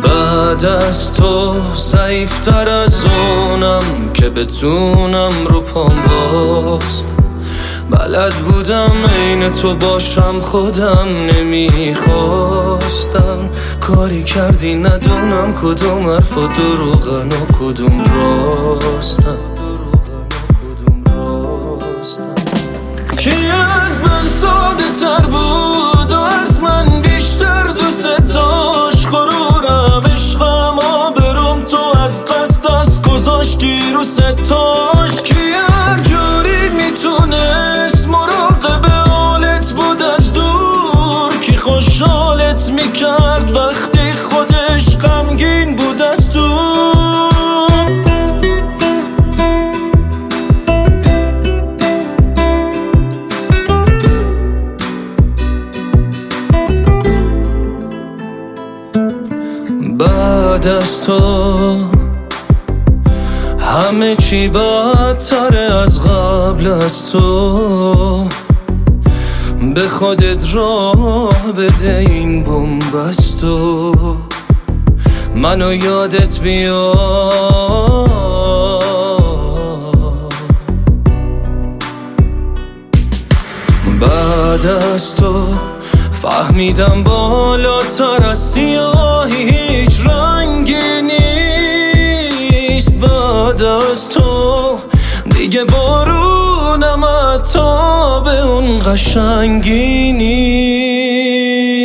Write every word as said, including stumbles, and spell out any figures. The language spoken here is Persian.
بعد از تو ضعیفتر از اونم که بتونم رو پام باستم. بلد بودم عین تو باشم خودم نمیخواستم. کاری کردی ندونم کدوم حرف و دروغن و کدوم راستم. کی از من ساده تر بود و از من بیشتر دوست داشت. غرورم عشقم آبروم تو از قصد از گذاشتی رو ستاش. کی هر جوری میتونست مراقب حالت بود از دور. کی خوشحالت میکرد وقتی خودش غمگین بود از تو. بعد از تو همه چی بدتره از قبل از تو. به خودت راه بده این بومبستو. منو یادت بیاد. بعد از تو فهمیدم بالاتر از سیاهی هیچ رنگی نیست. بعد از تو دیگه بارونم حتی به اون قشنگی نیست.